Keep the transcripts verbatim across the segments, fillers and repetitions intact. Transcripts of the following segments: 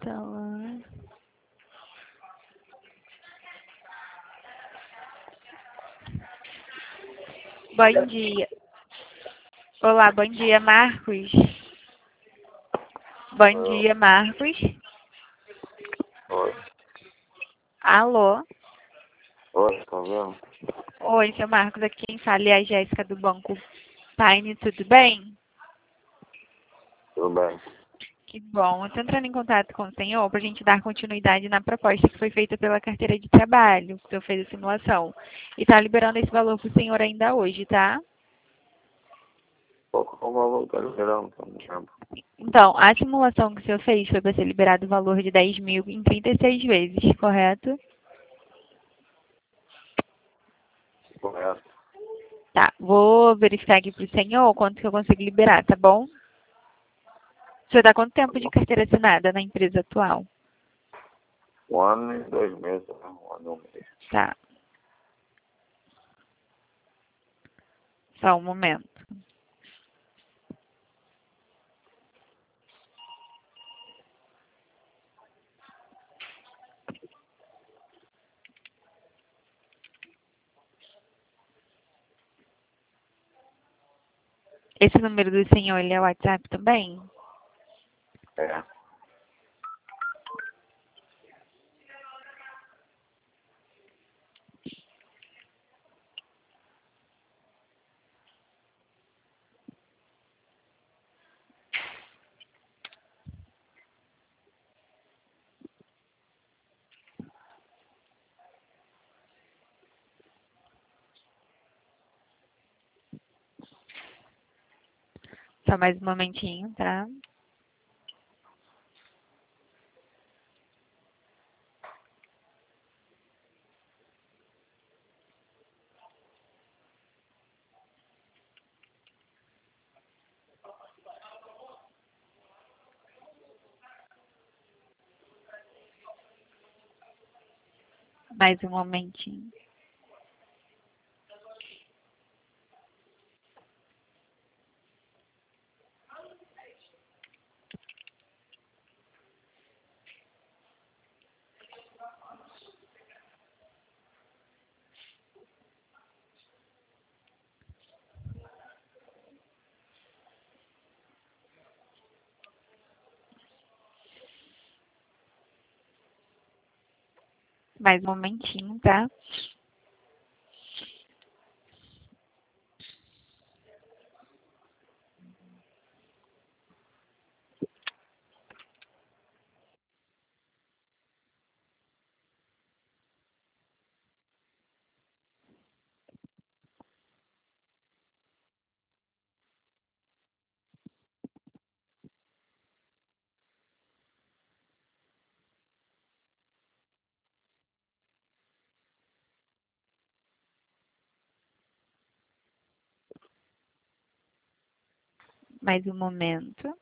Tá lá. Bom dia. Olá, bom dia, Marcos. Bom dia, Marcos. Oi. Alô? Oi, tá vendo? Oi, seu Marcos, aqui quem fala é a Jéssica do Banco Paine, tudo bem? Tudo bem. Que bom. Eu estou entrando em contato com o senhor para a gente dar continuidade na proposta que foi feita pela carteira de trabalho. O senhor fez a simulação. E está liberando esse valor para o senhor ainda hoje, tá? Qual o valor que tá liberando? Tá no tempo. Então, a simulação que o senhor fez foi para ser liberado o valor de dez mil em trinta e seis vezes, correto? Correto. Tá, vou verificar aqui para o senhor quanto que eu consigo liberar, tá bom? O senhor está quanto tempo de carteira assinada na empresa atual? Um ano e dois meses, né? Um ano e um mês. Tá, só um momento. Esse número do senhor, ele é o WhatsApp também? É. Só mais um momentinho, tá? Mais um momentinho. Mais um momentinho, tá? Mais um momento.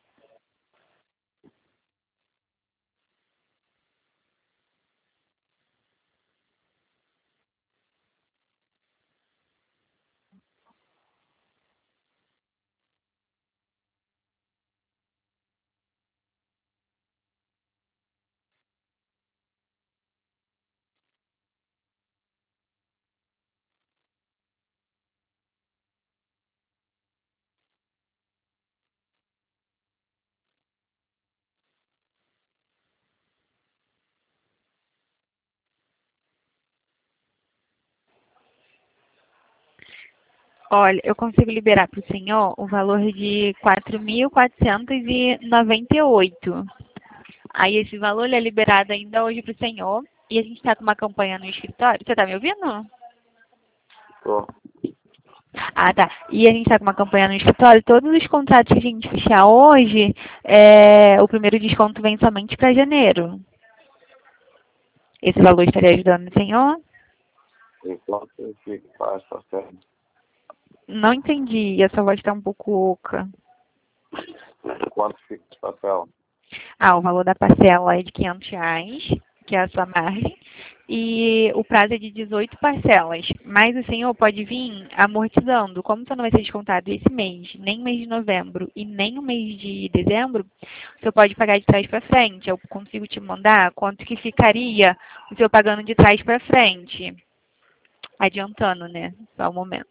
Olha, eu consigo liberar para o senhor o valor de quatro mil quatrocentos e noventa e oito. Aí esse valor ele é liberado ainda hoje para o senhor. E a gente está com uma campanha no escritório. Você está me ouvindo? Tô. Ah, tá. E a gente está com uma campanha no escritório. Todos os contratos que a gente fechar hoje, é, o primeiro desconto vem somente para janeiro. Esse valor estaria ajudando o senhor? E quanto que fica para essa série? Não entendi. A sua voz está um pouco oca. Quanto fica esse papel? Ah, o valor da parcela é de quinhentos reais, que é a sua margem. e o prazo é de dezoito parcelas. Mas o senhor pode vir amortizando. Como só não vai ser descontado esse mês, nem o mês de novembro e nem o mês de dezembro, o senhor pode pagar de trás para frente. Eu consigo te mandar quanto que ficaria o senhor pagando de trás para frente. Adiantando, né? Só um momento.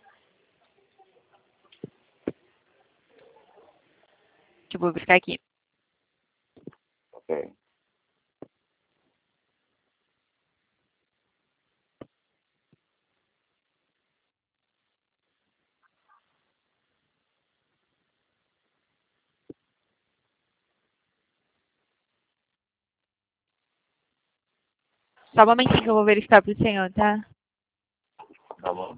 Deixa eu vou buscar aqui. Ok. Só um momentinho que eu vou verificar para o senhor, tá? Tá bom.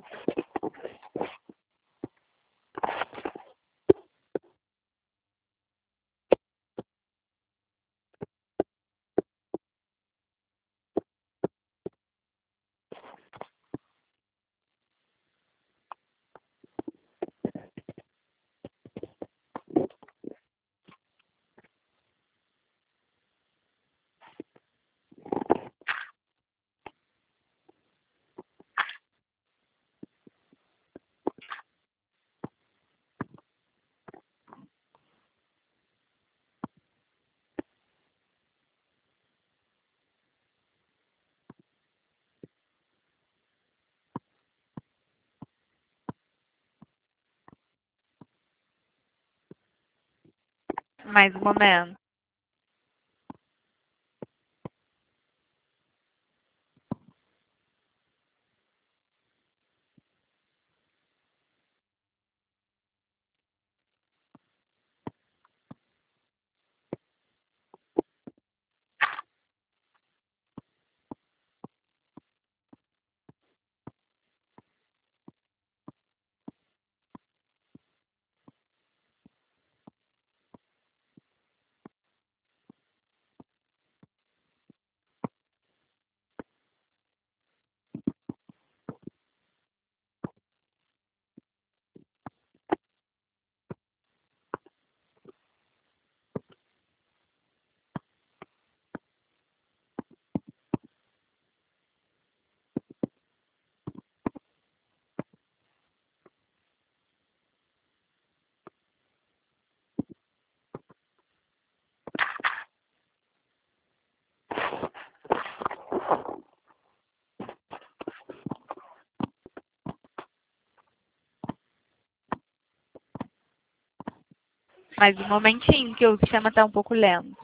Mais um momento. Mais um momentinho, que o sistema está um pouco lento.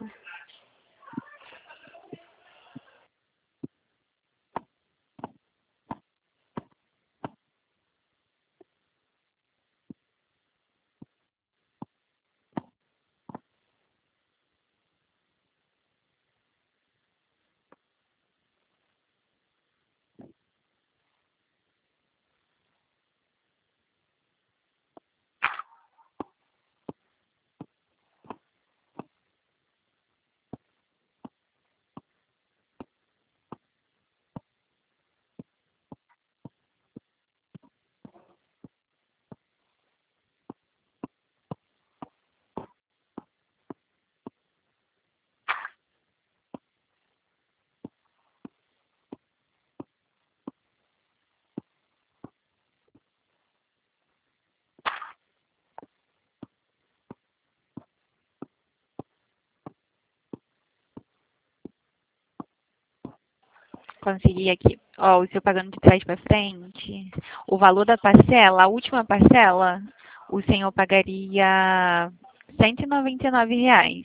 Consegui aqui. Ó, o senhor pagando de trás para frente. O valor da parcela, a última parcela, o senhor pagaria cento e noventa e nove reais.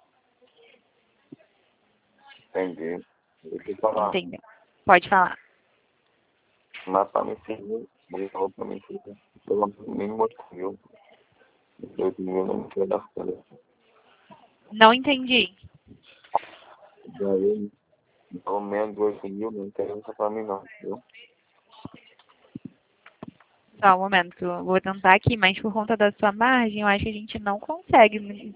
Entendi. Deixa eu falar. Entendeu? Pode falar. Mas pra mim, sim, ele falou pra mim que pelo mínimo oito mil. oito mil não me quer dar certo. Não entendi. Daí, pelo menos oito mil não interessa pra mim não, viu? Só um momento, que eu vou tentar aqui, mas por conta da sua margem, eu acho que a gente não consegue.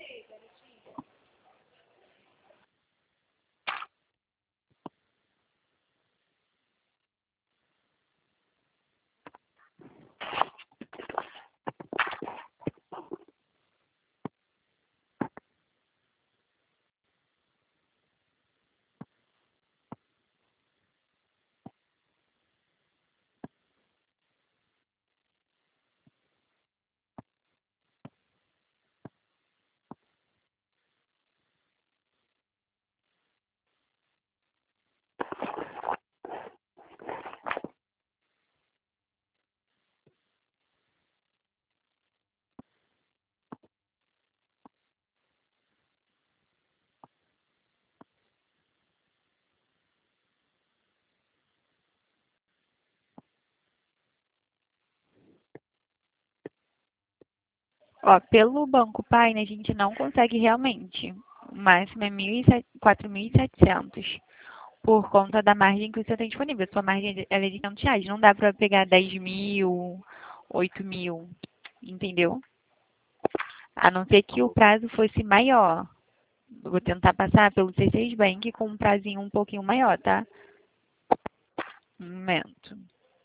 Ó, pelo Banco Paine, a gente não consegue realmente. O máximo é quatro mil e setecentos por conta da margem que você tem disponível. Sua margem ela é de quinhentos reais. Não dá para pegar dez mil, oito mil, entendeu? A não ser que o prazo fosse maior. Eu vou tentar passar pelo C seis Bank com um prazinho um pouquinho maior, tá? Um momento.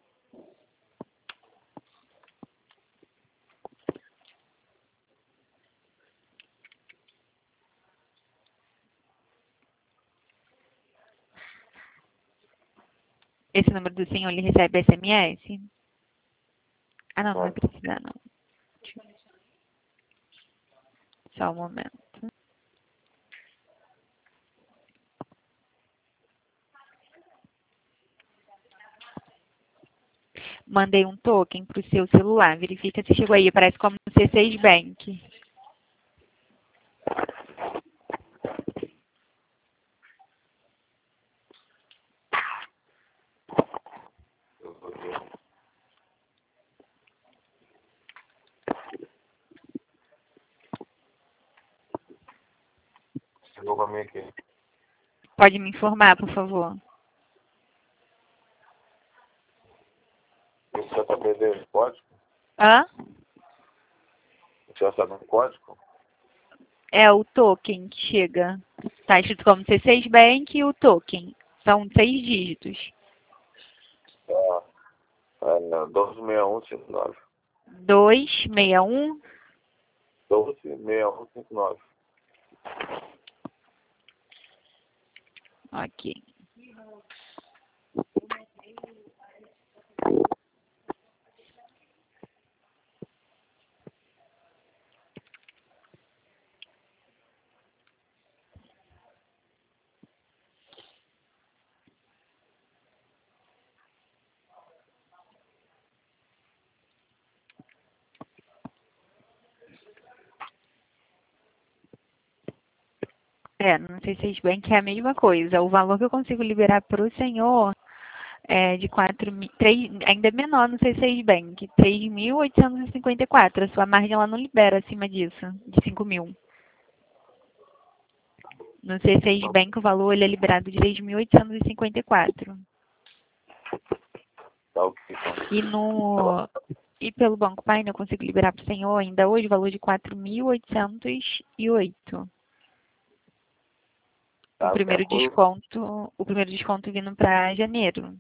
Esse número do senhor, ele recebe S M S? Ah, não, não vai Pode. precisar, não. Só um momento. Mandei um token para o seu celular. Verifica se chegou aí. Aparece como C seis Bank. Eu vou ver. Chegou pra mim aqui. Pode me informar, por favor? Você já tá perdendo o código? Hã? Você já sabe o código? É o token que chega. Está escrito como C seis Bank e o token. São seis dígitos. É, é doze seis um cinco nove. dois seis um. doze seis um cinco nove. Ok. É, no C seis Bank é a mesma coisa. O valor que eu consigo liberar para o senhor é de quatro mil, três, ainda é menor no C seis Bank, três mil oitocentos e cinquenta e quatro. A sua margem ela não libera acima disso, de cinco mil. No C seis Bank o valor ele é liberado de três mil oitocentos e cinquenta e quatro. Tá ok, então. E no e pelo Banco Paine eu consigo liberar para o senhor ainda hoje o valor de quatro mil oitocentos e oito. O Tá, qualquer primeiro coisa. desconto, o primeiro desconto vindo para janeiro.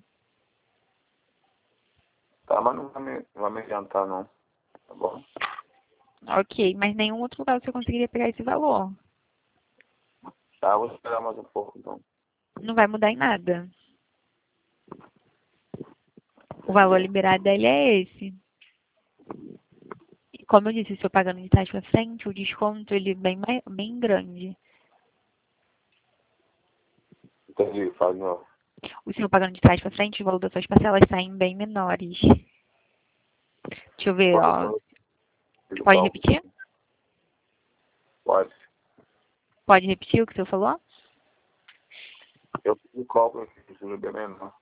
Tá, mas não vai me, não vai me adiantar, não. Tá bom? Ok, mas nenhum outro lugar você conseguiria pegar esse valor. Tá, vou esperar mais um pouco, então. Não vai mudar em nada. O valor liberado dele é esse. E como eu disse, se eu pagando de trás para frente, o desconto ele é bem, mai- bem grande. Entendi, faz de novo. O senhor pagando de trás para frente, o valor das suas parcelas saem bem menores. Deixa eu ver, Pode, ó. pode. Fiz o Pode cálculo. repetir? Pode. Pode repetir o que o senhor falou? Eu fiz o cálculo aqui, que o juro é bem menor.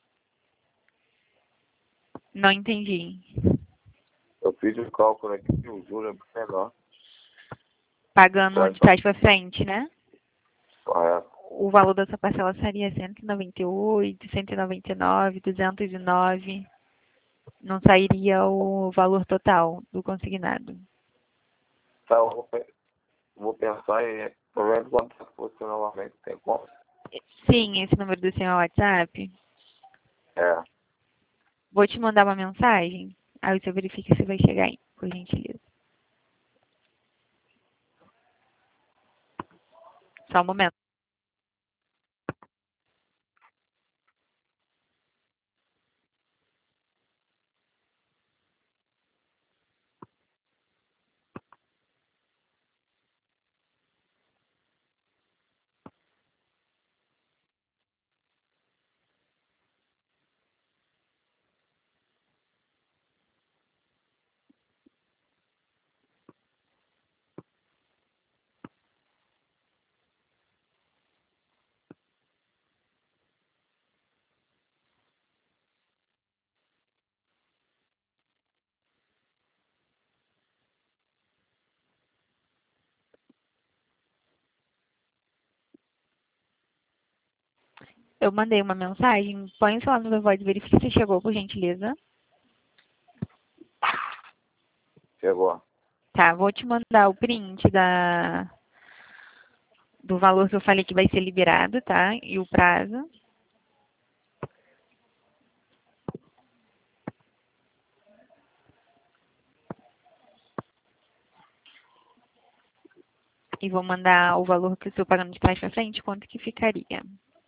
Não entendi. Eu fiz o cálculo aqui, que o juro é bem menor. Pagando Tá, de então, trás para frente, né? correto. O valor da sua parcela seria cento e noventa e oito, cento e noventa e nove, duzentos e nove. Não sairia o valor total do consignado. Tá, eu vou, pe- vou pensar e provavelmente quando você novamente tem como. Sim, esse número do seu WhatsApp. É, Vou te mandar uma mensagem. Aí você verifica se vai chegar aí, por gentileza. Só um momento. Eu mandei uma mensagem. Põe o celular no meu voz e verifique se chegou, por gentileza. Chegou. Tá, vou te mandar o print da, do valor que eu falei que vai ser liberado, tá? E o prazo. E vou mandar o valor que eu estou pagando de trás para frente, quanto que ficaria.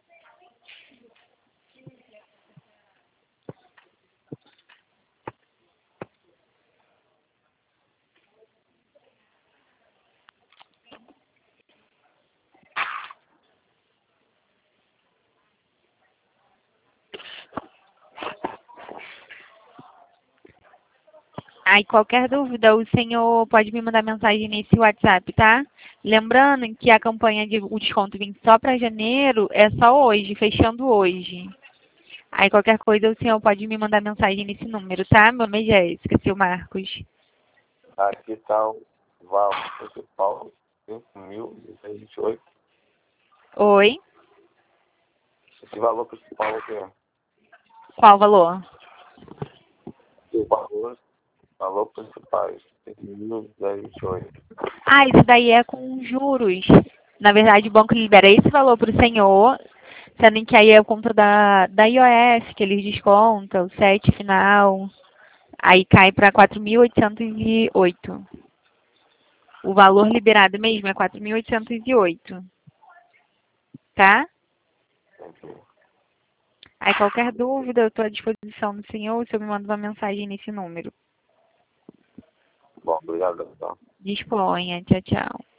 Aí, qualquer dúvida, o senhor pode me mandar mensagem nesse WhatsApp, tá? Lembrando que a campanha de o desconto vem só para janeiro, é só hoje, fechando hoje. Aí, qualquer coisa, o senhor pode me mandar mensagem nesse número, tá? Meu nome é Jéssica, seu Marcos. Aqui está o valor principal, cinco mil e vinte e oito. Oi? Esse valor principal é o quê? Qual o valor? O valor, valor principal, cinco mil e vinte e oito. Ah, isso daí é com juros. Na verdade, o banco libera esse valor para o senhor, sendo que aí é o conta da, da I O F, que eles descontam, o sete final. Aí cai para quatro mil oitocentos e oito. O valor liberado mesmo é quatro mil oitocentos e oito. Tá? Entendi. Aí qualquer dúvida, eu estou à disposição do senhor, o senhor me manda uma mensagem nesse número. Bom, obrigado, então. Disponha. Tchau, tchau.